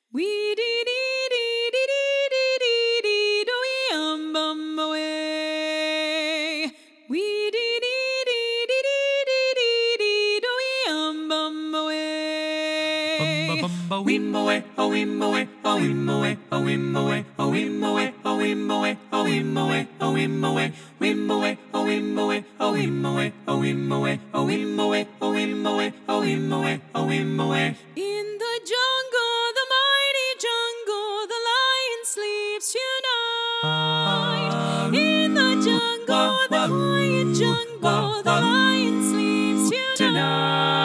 We dee dee dee dee dee dee dee dee do we bum away. We dee dee dee dee dee dee dee dee do we bum away. Wim away, oh wim away, oh wim away, oh wim away, oh wim away, oh wim away, oh wim away, oh wim away, wim away, oh wim away, oh wim away, oh wim away, oh wim away, oh wim away, oh wim away, oh wim away. In the jungle, the mighty jungle, the lion sleeps tonight. In the jungle, the quiet jungle, the lion sleeps tonight.